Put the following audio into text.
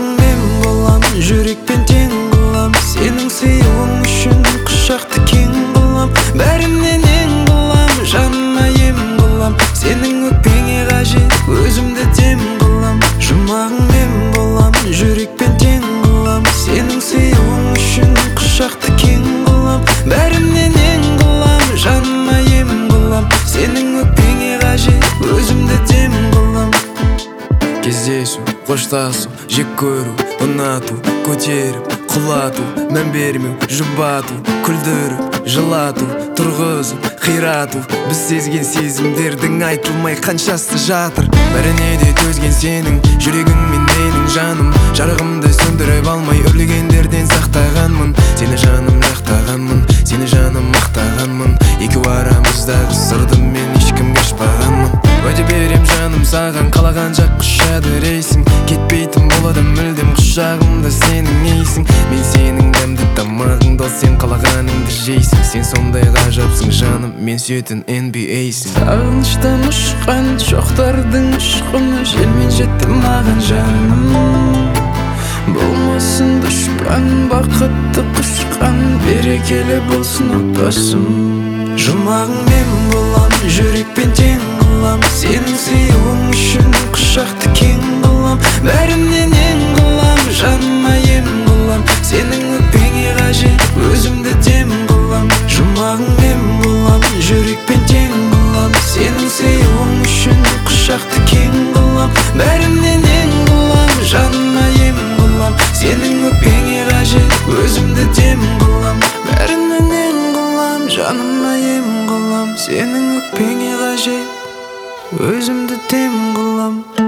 Жұмағың мен болам, жүрекпен тең қылам. Сенің сыйлығың үшін құшақты кең қылам. Бәрінен ең қылам, жаныма ем қылам. Сенің өкпеңе қажет, өзімді дем қылам. Жұмағың мен болам, жүрекпен тең қылам. Сенің сыйлығың үшін құшақты кең қылам. Бәрінен ең қылам, жаныма ем қылам. Сенің өкпеңе қажет, өзімді дем қылам. Кездесу, қоштасу, жек көру, ұнату, көтеріп, құлату, мән бермеу, жұбату, күлдіріп, жылату, тұрғызып, қирату. Біз сезген сезімдердің айтылмай қаншасы жатыр. Бәріне де төзген сенің жүрегің мен менің жаным. Жарығымды сөндіріп алмай өрлегендерден сақтағанмын. Сені жаным жақтағанмын, сені жаным мақтағанмын. Екеу арамыздағы сырды мен ешкімге ашпағанмын. Уәде берем жаным саған, қалаған жақ құшады рейсің. Кетпейтін болады мүлдем құшағымда сенің ейсің. Мен сенің дәмді тамағыңды, сен қалағаныңды жейсің. Сен сондай ғажапсың жаным, мен сүйетін NBA-сің. Сағыныштан ұшқан шоқтардың ұшқыны желмен жетті маған жаным. Болмасын дұшпан, бақытты құшқан, берекелі болсын отбасым. Жұмағың мен болам, жүрекпен тең қылам. Сенің сыйлығың үшін құшақты кең қылам. Бәрінен ең қылам, жаныма ем қылам. Сенің өкпеңе қажет, өзімді дем қылам. Жұмағың мен болам, жүрекпен тең қылам. Сенің сыйлығың үшін құшақты кең қылам. Бәрінен ең қылам, жаныма ем қылам. Сенің өкпеңе қажет, өзімді дем қылам. Бәрінен ең қылам, жаныма ем қылам. Сенің өкпеңе қажет, өзімді дем қылам.